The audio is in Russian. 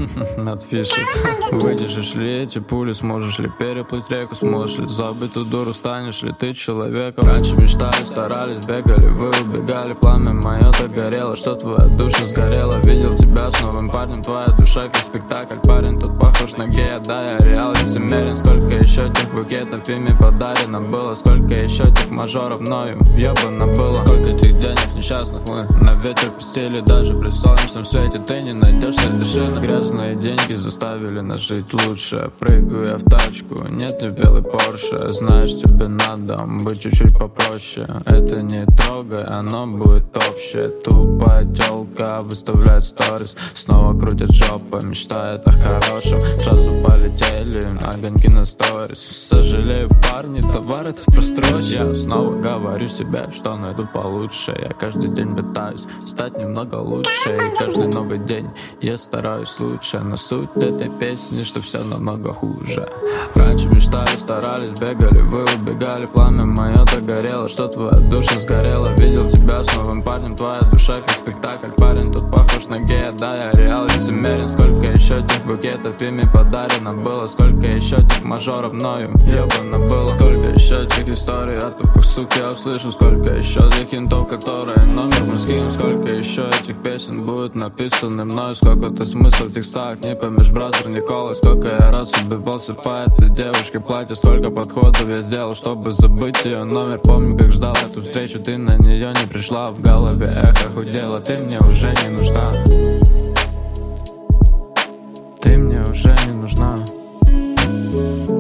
Отпишет. Выдержишь ли эти пули, сможешь ли переплыть реку, сможешь ли забыть ту дуру, станешь ли ты человеком. Раньше мечтали, старались, бегали, вы убегали, пламя мое-то горело, что твоя душа сгорела. Видел тебя с новым парнем, твоя душа как спектакль, парень тут похож на гея, да, я реал лицемерен. Сколько еще тех букетов ими подарено было, сколько еще тех мажоров мною въебано было. Сколько тех денег несчастных мы на ветер пустили, даже при солнечном свете ты не найдешь вершины. Грязные деньги заставили нас жить лучше. Прыгаю я в тачку, нет ли белый Порше. Знаешь, тебе надо быть чуть-чуть попроще. Это не трогай, оно будет общее. Тупая тёлка выставляет сторис, снова крутит жопы, мечтает о хорошем. Сразу полетели огоньки на сторис. Сожалею, парни, товар это прострочь. Я снова говорю себе, что найду получше. Я каждый день пытаюсь стать немного лучше, и каждый новый день я стараюсь лучше. Но суть этой песни, что все намного хуже. Раньше мечтали, старались, бегали, вы убегали, пламя мое-то горело, что твоя душа сгорела. Видел тебя с новым парнем, твоя душа как спектакль, парень тут похож на гея, да, я реал лицемерен. Сколько еще тех букетов ими подарено было, сколько еще тех мажоров мною ебано было. Сколько еще тех историй от тупых сук я услышу, сколько еще тех хинтов, которые номер мы скинем. Сколько еще этих песен будут написаны мною, сколько-то смысла в текстах, не поймешь, бразер Николай. Сколько я раз убивался по этой девушке платье, сколько подходов я сделал, чтобы забыть ее номер. Помню, как ждал эту встречу, ты на нее не пришла, в голове эхо худела, ты мне уже не нужна. Ты мне уже не нужна.